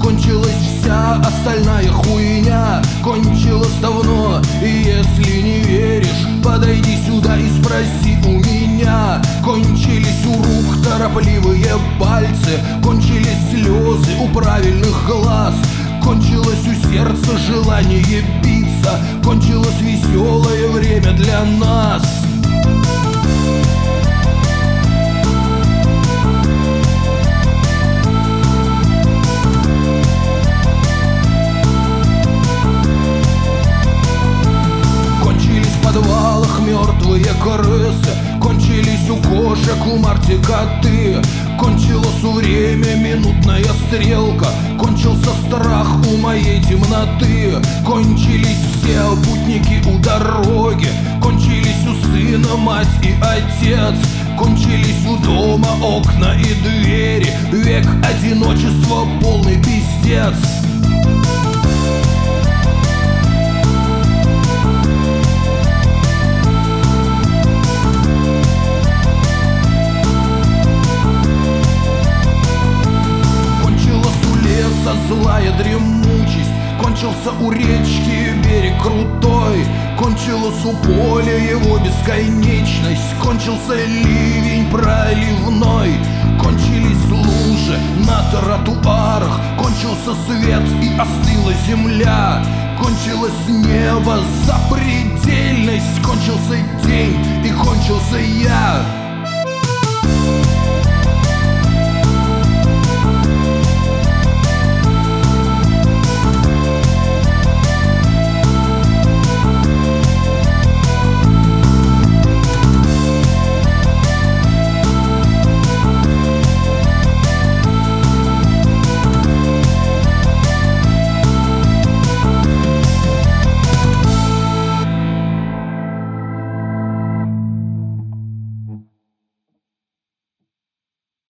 кончилась вся остальная хуйня. Кончилась давно, и если не веришь, подойди сюда и спроси у меня. Кончились у рук торопливые пальцы, кончились слезы у правильных глаз, кончилось у сердца желание биться, кончилось веселое время для нас. В подвалах мертвые крысы, кончились у кошек, у Марти коты, кончилось у время минутная стрелка, кончился страх у моей темноты, кончились все путники у дороги, кончились у сына мать и отец, кончились у дома окна и двери, век одиночества, полный пиздец. Злая дремучесть, кончился у речки берег крутой, кончилось у поля его бесконечность, кончился ливень проливной, кончились лужи на тротуарах, кончился свет и остыла земля, кончилось небо, запредельность, кончился день и кончился я.